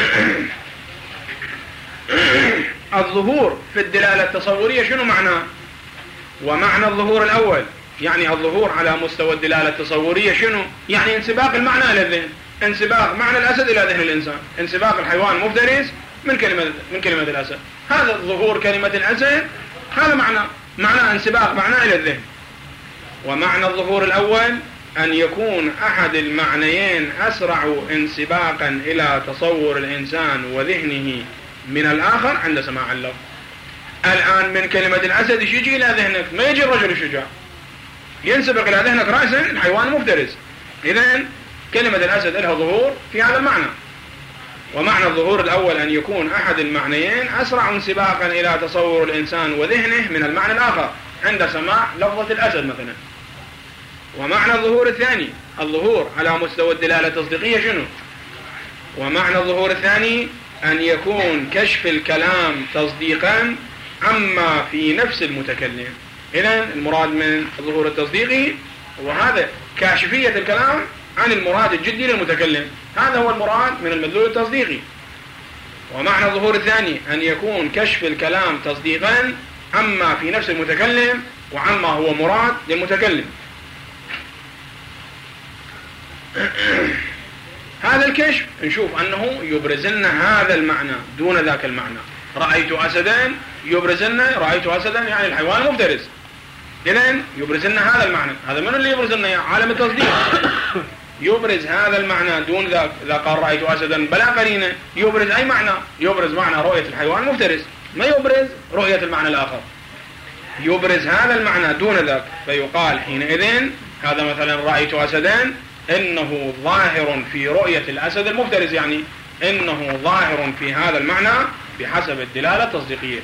Speaker 1: الظهور في الدلالة التصورية شنو معناه؟ ومعنى الظهور الأول يعني الظهور على مستوى الدلالة التصورية شنو؟ يعني انسباق المعنى إلى الذهن، انسباق معنى الأسد إلى ذهن الإنسان، انسباق الحيوان المفترس من كلمة الأسد. هذا ظهور كلمة الأسد، هذا معنى انسباق معنى إلى الذهن. ومعنى الظهور الأول أن يكون أحد المعنيين أسرع انسباقا إلى تصور الإنسان وذهنه من الآخر عند سماع اللفظ. الآن من كلمة الأسد يجي إلى ذهنك، ما يجي الرجل الشجاع، ينسبق إلى ذهنك رأسا الحيوان المفترس. إذن كلمة الأسد لها ظهور في هذا المعنى. ومعنى الظهور الأول أن يكون أحد المعنيين أسرع انسباقا إلى تصور الإنسان وذهنه من المعنى الآخر عند سماع لفظة الأسد مثلا. ومعنى الظهور الثاني الظهور على مستوى الدلالة التصديقية شنو؟ ومعنى الظهور الثاني أن يكون كشف الكلام تصديقا عما في نفس المتكلم. إذن المراد من الظهور التصديقي وهذا كاشفية الكلام عن المراد الجدي للمتكلم، هذا هو المراد من المدلول التصديقي. ومعنى الظهور الثاني أن يكون كشف الكلام تصديقا عما في نفس المتكلم وعما هو مراد للمتكلم. هذا الكشف نشوف أنه يبرز لنا هذا المعنى دون ذاك المعنى. رأيت أسدا يبرز لنا رأيت أسدا يعني الحيوان المفترس. إذن يبرز لنا هذا المعنى. هذا من اللي يبرز لنا؟ عالم التصديق يبرز هذا المعنى دون ذاك. إذا قال رأيت أسدا بلا قرينة يبرز أي معنى؟ يبرز معنى رؤية الحيوان المفترس، ما يبرز رؤية المعنى الآخر. يبرز هذا المعنى دون ذاك، فيقال حينئذ هذا مثلا رأيت أسدا إنه ظاهر في رؤية الأسد المفترس، يعني إنه ظاهر في هذا المعنى بحسب الدلالة التصديقية.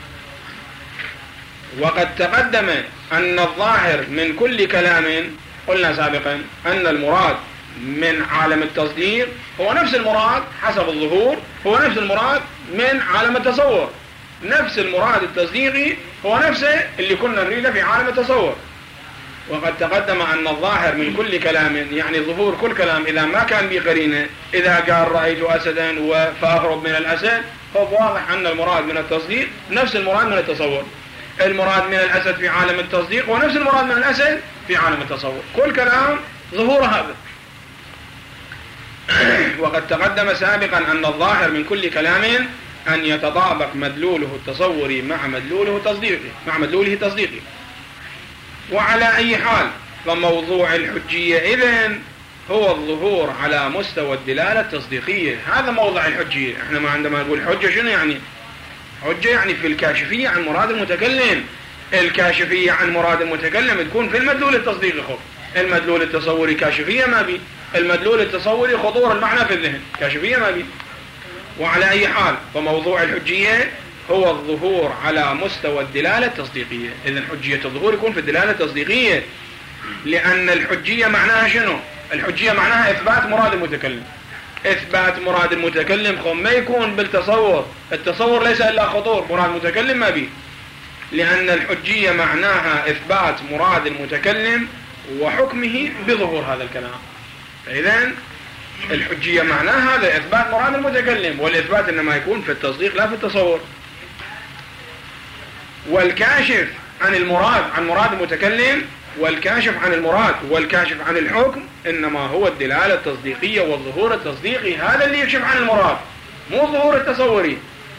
Speaker 1: وقد تقدم أن الظاهر من كل كلام، قلنا سابقا أن المراد من عالم التصديق هو نفس المراد حسب الظهور، هو نفس المراد من عالم التصور. نفس المراد التصديقي هو نفسه اللي كنا نريده في عالم التصور. وقد تقدم أن الظاهر من كل كلام يعني ظهور كل كلام إذا ما كان بقرينه. إذا قال رأيت أسدا فأهرب من الأسد، هو واضح أن المراد من التصديق نفس المراد من التصور. المراد من الأسد في عالم التصديق ونفس المراد من الأسد في عالم التصور، كل كلام ظهور هذا. وقد تقدم سابقا أن الظاهر من كل كلام أن يتطابق مدلوله التصوري مع مدلوله التصديقي. وعلى أي حال فموضوع الحجية إذن هو الظهور على مستوى الدلالة التصديقية. هذا موضع الحجية. احنا ما عندما نقول حجة شنو يعني؟ حجة يعني في الكاشفية عن مراد المتكلم. الكاشفية عن مراد المتكلم تكون في المدلول التصديقي. خب المدلول التصوري كاشفية ما بي، المدلول التصوري خطور المعنى في الذهن، كاشفية ما بي. وعلى أي حال فموضوع الحجية هو الظهور على مستوى الدلالة التصديقية. إذن حجية الظهور يكون في الدلالة التصديقية، لأن الحجية معناها شنو؟ الحجية معناها إثبات مراد المتكلم. إثبات مراد المتكلم ما يكون بالتصور، التصور ليس إلا خطور، مراد المتكلم ما بي، لأن الحجية معناها إثبات مراد المتكلم وحكمه بظهور هذا الكلام. فإذن الحجية معناها هذا إثبات مراد المتكلم، والإثبات إنما يكون في التصديق لا في التصور. والكاشف عن المراد، عن مراد المتكلم، والكاشف عن المراد والكاشف عن الحكم إنما هو الدلالة التصديقية والظهور التصديقي، هذا اللي يكشف عن المراد، مو الظهور التصوري.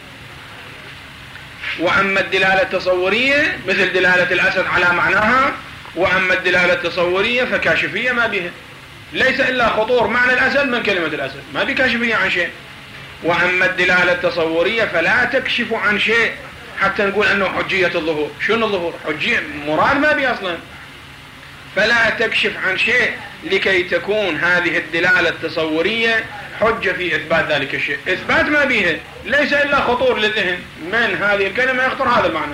Speaker 1: وأما الدلالة التصورية مثل دلالة الأسد على معناها، وأما الدلالة التصورية فكاشفية ما بها، ليس إلا خطور معنى الأسد من كلمة الأسد، ما بكاشفية عن شيء. وأما الدلالة التصورية فلا تكشف عن شيء حتى نقول أنه حجية الظهور. شنو الظهور؟ حجية مراد ما بي أصلا، فلا تكشف عن شيء لكي تكون هذه الدلالة التصورية حجة في إثبات ذلك الشيء. إثبات ما بيها، ليس إلا خطور للذهن من هذه الكلمة يخطر هذا المعنى.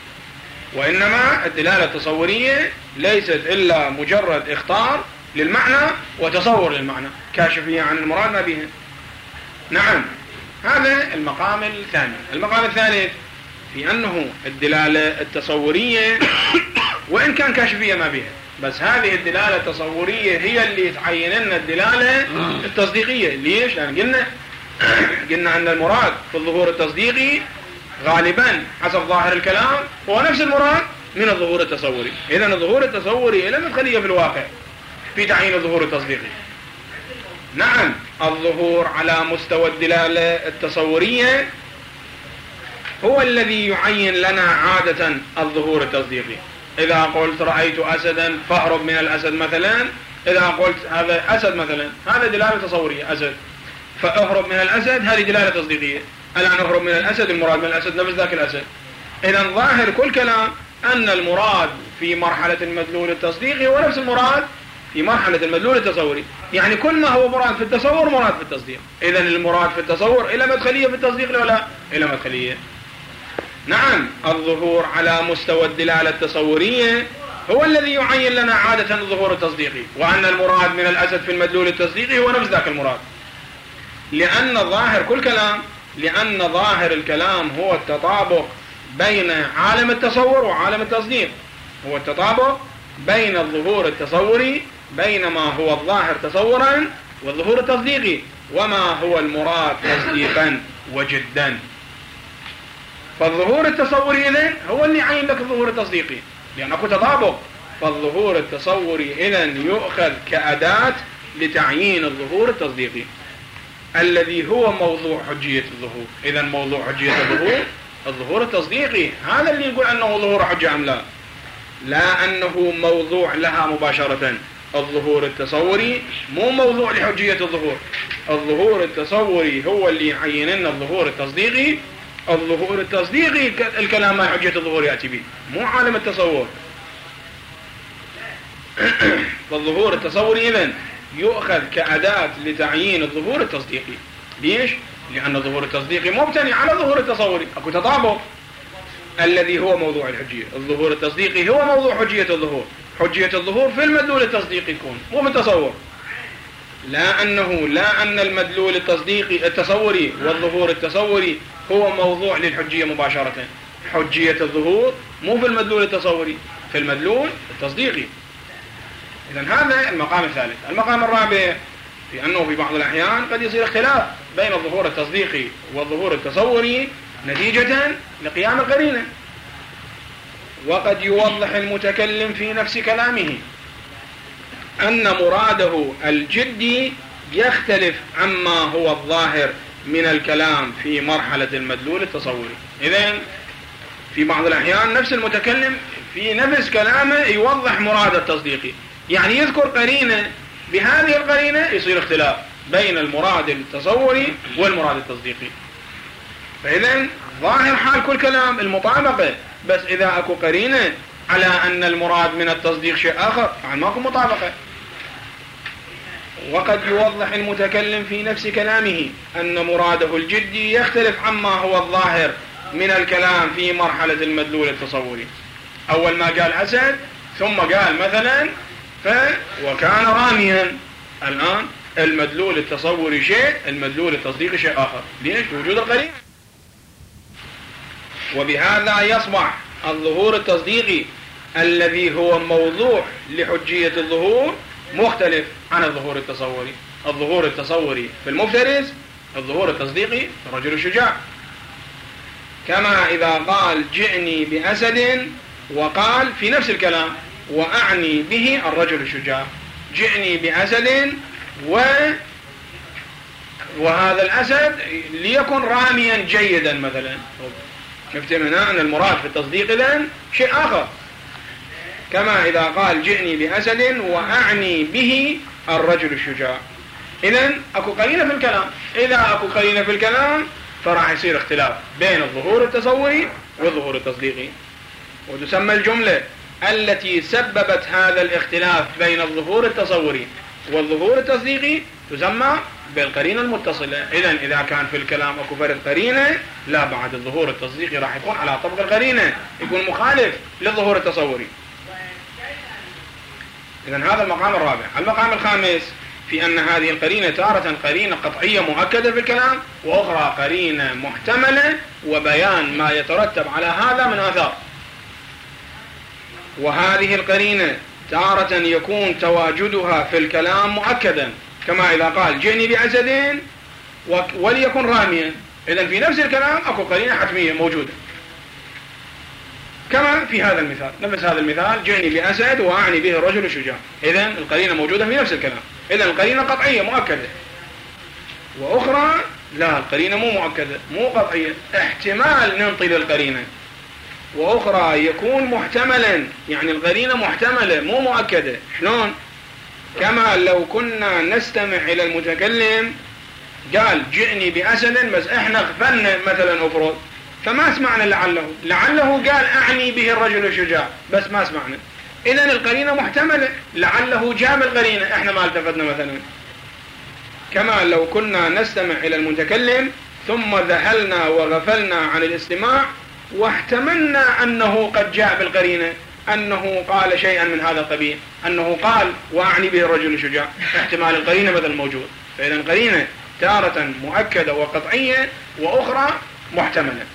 Speaker 1: وإنما الدلالة التصورية ليست إلا مجرد اختار للمعنى وتصور للمعنى، كاشفية عن المراد ما بيها. نعم، هذا المقام الثاني. المقام الثالث في أنه الدلالة التصورية وإن كان كاشفية ما بيها، بس هذه الدلالة التصورية هي اللي تعين لنا الدلالة التصديقية. ليش؟ لأن قلنا أن المراد في الظهور التصديقي غالبا حسب ظاهر الكلام هو نفس المراد من الظهور التصوري. إذن الظهور التصوري لم يدخليه في الواقع في تعيين الظهور التصديقي. نعم، الظهور على مستوى الدلالة التصورية هو الذي يعين لنا عادة الظهور التصديقي. إذا قلت رأيت أسدا فأهرب من الأسد مثلا، إذا قلت هذا أسد مثلا، هذا دلالة تصورية، أسد، فأهرب من الأسد هذه دلالة تصديقية. الآن أهرب من الأسد، المراد من الأسد نفس ذاك الأسد. إذن ظاهر كل كلام أن المراد في مرحلة المدلول التصديقي هو نفس المراد في مرحلة المدلول التصوري، يعني كل ما هو مراد في التصور مراد في التصديق. إذن المراد في التصور إلى مدخلية في التصديق ولا إلى مدخلية. نعم، الظهور على مستوى الدلالة التصورية هو الذي يعين لنا عادة الظهور التصديقي، وأن المراد من الأسد في المدلول التصديقي هو نفس ذاك المراد، لأن ظاهر كل كلام، لأن ظاهر الكلام هو التطابق بين عالم التصور وعالم التصديق، هو التطابق بين الظهور التصوري، بين ما هو الظاهر تصورا والظهور التصديقي، وما هو المراد تصديقا وجدا. فالظهور التصوري إذن هو اللي يعين لك الظهور التصديقي، لأن أكو تطابق. فالظهور التصوري إذن يؤخذ كأداة لتعيين الظهور التصديقي الذي هو موضوع حجية الظهور. إذن موضوع حجية الظهور التصديقي، هذا اللي يقول أنه ظهور حجة أم لا، لا أنه موضوع لها مباشرة. الظهور التصوري مو موضوع لحجية الظهور، الظهور التصوري هو اللي يعين لنا الظهور التصديقي. الظهور التصديقي الكلام ما حجية الظهور يأتي به، مو عالم التصور. فالظهور التصوري إذن يؤخذ كأداة لتعيين الظهور التصديقي. ليش؟ لأن الظهور التصديقي مبتني على الظهور التصوري، أكو تطابق الذي هو موضوع الحجية. الظهور التصديقي هو موضوع حجية الظهور، حجية الظهور في المدلول التصديقي يكون مو في التصور، لا أن المدلول التصوري والظهور التصوري هو موضوع للحجية مباشرة. حجية الظهور مو في المدلول التصوري، في المدلول التصديقي. إذن هذا المقام الثالث. المقام الرابع في أنه في بعض الأحيان قد يصير اختلاف بين الظهور التصديقي والظهور التصوري نتيجة لقيام القرينة، وقد يوضح المتكلم في نفس كلامه أن مراده الجدي يختلف عما هو الظاهر من الكلام في مرحلة المدلول التصوري. إذن في بعض الأحيان نفس المتكلم في نفس كلامه يوضح مراد التصديقي، يعني يذكر قرينة، بهذه القرينة يصير اختلاف بين المراد التصوري والمراد التصديقي. فإذن ظاهر حال كل كلام المطابقة بس إذا أكو قرينة على أن المراد من التصديق شيء آخر يعني ماكو مطابقة. وقد يوضح المتكلم في نفس كلامه أن مراده الجدي يختلف عما هو الظاهر من الكلام في مرحلة المدلول التصوري. أول ما قال أسد ثم قال مثلا وكان راميا، الآن المدلول التصوري شيء، المدلول التصديقي شيء آخر. ليش؟ وجود القرينة. وبهذا يصبح الظهور التصديقي الذي هو موضوع لحجية الظهور مختلف عن الظهور التصوري. الظهور التصوري في المفترس، الظهور التصديقي في الرجل الشجاع. كما إذا قال جئني بأسد وقال في نفس الكلام وأعني به الرجل الشجاع. جئني بأسد وهذا الأسد ليكن راميا جيدا مثلا، نفترض أن المراد في التصديق إذن شيء آخر. كما إذا قال جئني بأسد وأعني به الرجل الشجاع. إذن أكو قرينة في الكلام. إذا أكو قرينة في الكلام فراح يصير اختلاف بين الظهور التصوري والظهور التصديقي. وتسمى الجملة التي سببت هذا الاختلاف بين الظهور التصوري والظهور التصديقي تسمى بالقرينة المتصلة. إذن إذا كان في الكلام أكو فرق قرينة، لا بعد الظهور التصديقي راح يكون على طبق القرينة، يكون مخالف للظهور التصوري. إذن هذا المقام الرابع. المقام الخامس في أن هذه القرينة تارة قرينة قطعية مؤكدة في الكلام، وأخرى قرينة محتملة وبيان ما يترتب على هذا من آثار. وهذه القرينة تارة يكون تواجدها في الكلام مؤكدا، كما إذا قال جئني بأسد وليكن راميا. إذن في نفس الكلام أكو قرينة حتمية موجودة، كما في هذا المثال. نفس هذا المثال جئني بأسد وأعني به الرجل الشجاع. إذن القرينة موجودة في نفس الكلام. إذن القرينة قطعية مؤكدة. وأخرى لا، القرينة مو مؤكدة مو قطعية، احتمال ننطي للقرينة. وأخرى يكون محتملا، يعني القرينة محتملة مو مؤكدة. شلون؟ كما لو كنا نستمع إلى المتكلم قال جئني بأسد بس إحنا غفلنا مثلا أفرض، فما سمعنا لعله قال أعني به الرجل الشجاع بس ما سمعنا. إذن القرينة محتملة، لعله جاب القرينة إحنا ما التفتنا مثلا. كما لو كنا نستمع إلى المتكلم ثم ذهلنا وغفلنا عن الاستماع واحتملنا أنه قد جاء بالقرينة، أنه قال شيئا من هذا القبيل، أنه قال وأعني به الرجل الشجاع، احتمال القرينة مثل موجود. فإذا القرينة تارة مؤكدة وقطعية وأخرى محتملة.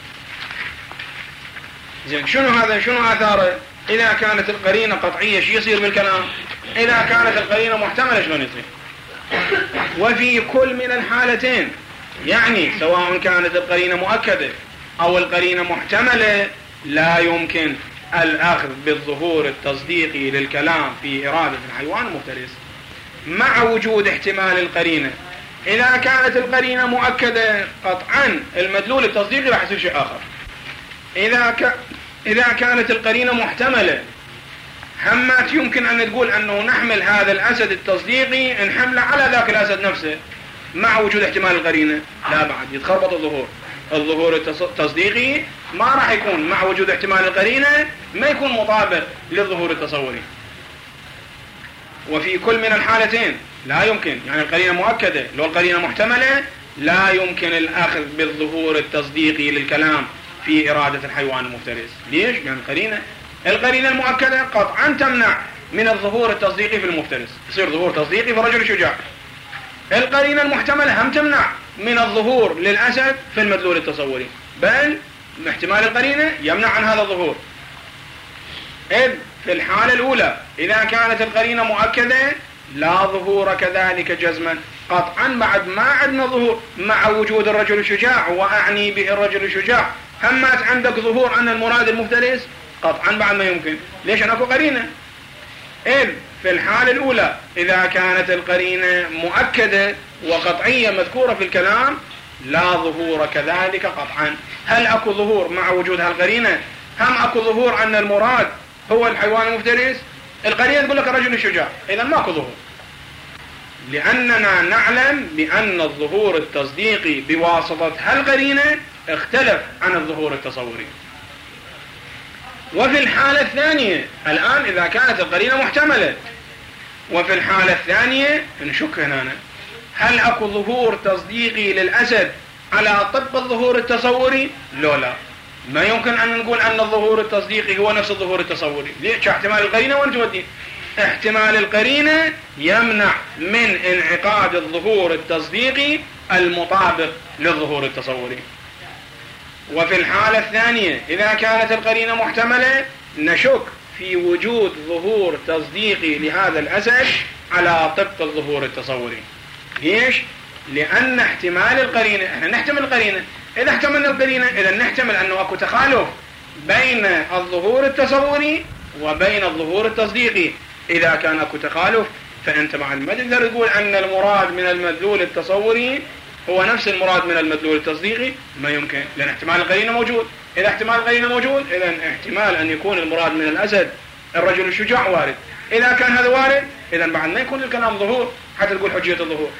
Speaker 1: زين، شنو هذا؟ شنو آثاره؟ إذا كانت القرينة قطعية شو يصير بالكلام؟ إذا كانت القرينة محتملة شلون يصير؟ وفي كل من الحالتين، يعني سواء كانت القرينة مؤكدة أو القرينة محتملة، لا يمكن الأخذ بالظهور التصديقي للكلام في إرادة الحيوان المفترس مع وجود احتمال القرينة. إذا كانت القرينة مؤكدة قطعا المدلول التصديقي راح يصير شيء آخر. إذا كانت القرينة محتملة، همات يمكن أن تقول أنه نحمل هذا الأسد التصديقي نحمله على ذاك الأسد نفسه مع وجود احتمال القرينة، لا بعد يتخربط الظهور التصديقي ما راح يكون مع وجود احتمال القرينة، ما يكون مطابق للظهور التصوري. وفي كل من الحالتين لا يمكن، يعني القرينة مؤكدة لو القرينة محتملة لا يمكن الأخذ بالظهور التصديقي للكلام في إرادة الحيوان المفترس. ليش؟ يعني القرينة المؤكدة قطعا تمنع من الظهور التصديقي في المفترس، يصير ظهور تصديقي في الرجل الشجاع. القرينة المحتملة هم تمنع من الظهور للأسد في المدلول التصوري، بل احتمال القرينة يمنع عن هذا الظهور. إذ في الحالة الأولى إذا كانت القرينة مؤكدة لا ظهور كذلك جزما قطعا، بعد ما عندنا ظهور مع وجود الرجل الشجاع وأعني به الرجل الشجاع. همات عندك ظهور عن المراد المفترس قطعا بعد ما يمكن. ليش؟ أنا أكو قرينة. إذ في الحالة الأولى إذا كانت القرينة مؤكدة وقطعية مذكورة في الكلام لا ظهور كذلك قطعا. هل أكو ظهور مع وجود هالقرينة؟ هم أكو ظهور عن المراد هو الحيوان المفترس؟ القرينة تقول لك الرجل الشجاع، إذا ما أكو ظهور، لأننا نعلم بأن الظهور التصديقي بواسطة هالقرينة اختلف عن الظهور التصوري. وفي الحالة الثانية الآن إذا كانت القرينة محتملة، وفي الحالة الثانية نشك هنا، هل أكو ظهور تصديقي للأسد على طبق الظهور التصوري؟ لا، ما يمكن أن نقول أن الظهور التصديقي هو نفس الظهور التصوري. ليش؟ احتمال القرينة وين تودي؟ احتمال القرينة يمنع من انعقاد الظهور التصديقي المطابق للظهور التصوري. وفي الحالة الثانية إذا كانت القرينة محتملة نشك في وجود ظهور تصديقي لهذا الأسد على طبق الظهور التصوري. ليش؟ لأن احتمال القرينة، احنا نحتمل القرينة، إذا احتملنا القرينة إذا نحتمل أنه أكو تخالف بين الظهور التصوري وبين الظهور التصديقي. إذا كان أكو تخالف فأنت مع ما تقدر تقول أن المراد من المدلول التصوري هو نفس المراد من المدلول التصديقي، ما يمكن، لأن احتمال القرينة موجود. إذا احتمال القرينة موجود إذا احتمال أن يكون المراد من الأسد الرجل الشجاع وارد. إذا كان هذا وارد إذا بعد ما يكون الكلام ظهور حتى تقول حجية الظهور.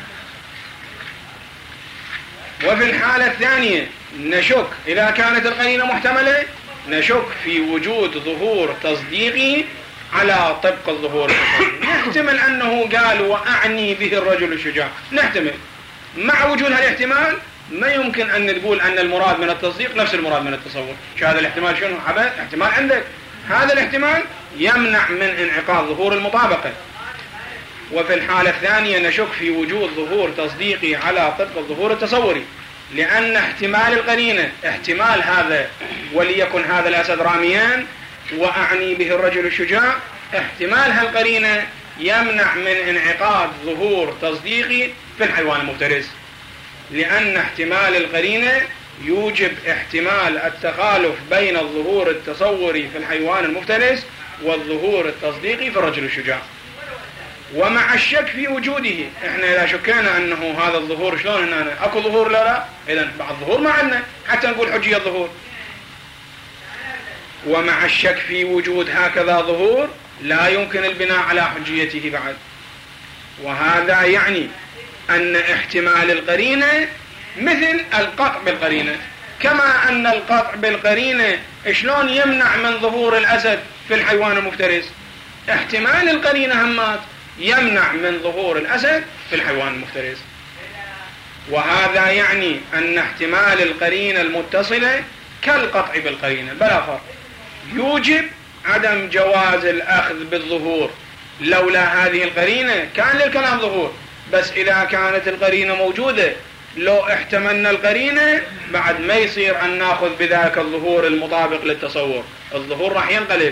Speaker 1: وفي الحالة الثانية نشك إذا كانت القرينة محتملة نشك في وجود ظهور تصديقي على طبق الظهور التصوري. نحتمل أنه قال وأعني به الرجل الشجاع، نحتمل. مع وجود هالاحتمال ما يمكن أن نقول أن المراد من التصديق نفس المراد من التصور. شو هذا الاحتمال؟ شنو احتمال عندك؟ هذا الاحتمال يمنع من انعقاد ظهور المطابقة. وفي الحالة الثانية نشك في وجود ظهور تصديقي على طبق الظهور التصوري، لأن احتمال القرينة احتمال هذا وليكن هذا الأسد راميان وأعني به الرجل الشجاع، احتمال هالقرينة يمنع من انعقاد ظهور تصديقي في الحيوان المفترس، لأن احتمال القرينة يوجب احتمال التخالف بين الظهور التصوري في الحيوان المفترس والظهور التصديقي في الرجل الشجاع. ومع الشك في وجوده، احنا اذا شكينا انه هذا الظهور شلون هنا اكو ظهور لا اذا بعد الظهور ما عندنا حتى نقول حجية الظهور. ومع الشك في وجود هكذا ظهور لا يمكن البناء على حجيته بعد. وهذا يعني ان احتمال القرينة مثل القطع بالقرينة، كما ان القطع بالقرينة شلون يمنع من ظهور الاسد في الحيوان المفترس، احتمال القرينة همات يمنع من ظهور الأسد في الحيوان المفترس. وهذا يعني أن احتمال القرينة المتصلة كالقطع بالقرينة بلا فرق، يوجب عدم جواز الأخذ بالظهور. لولا هذه القرينة كان للكلام ظهور، بس إذا كانت القرينة موجودة لو احتملنا القرينة بعد ما يصير أن نأخذ بذاك الظهور المطابق للتصور، الظهور راح ينقلب.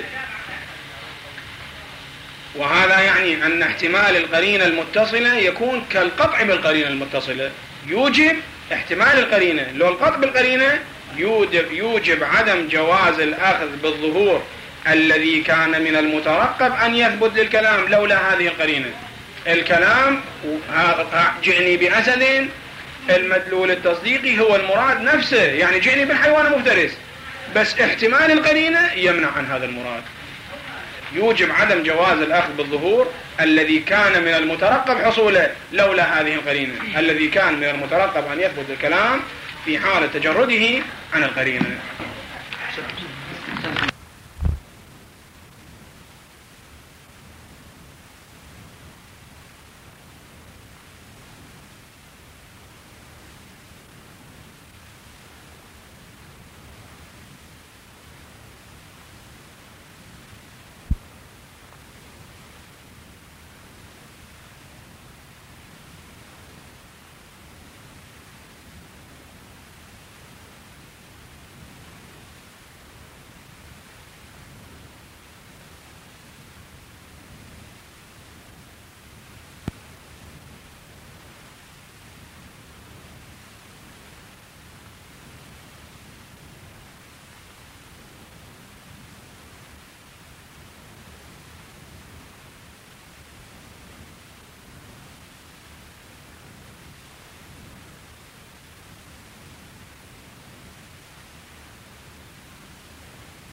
Speaker 1: وهذا يعني أن احتمال القرينة المتصلة يكون كالقطع بالقرينة المتصلة، يوجب احتمال القرينة لو القطع بالقرينة يوجب عدم جواز الأخذ بالظهور الذي كان من المترقب أن يثبت للكلام لولا هذه القرينة. الكلام جئني بأسد المدلول التصديقي هو المراد نفسه، يعني جئني بالحيوان المفترس، بس احتمال القرينة يمنع عن هذا المراد، يوجب عدم جواز الأخذ بالظهور الذي كان من المترقب حصوله لولا هذه القرينة، الذي كان من المترقب أن يثبت الكلام في حالة تجرده عن القرينة.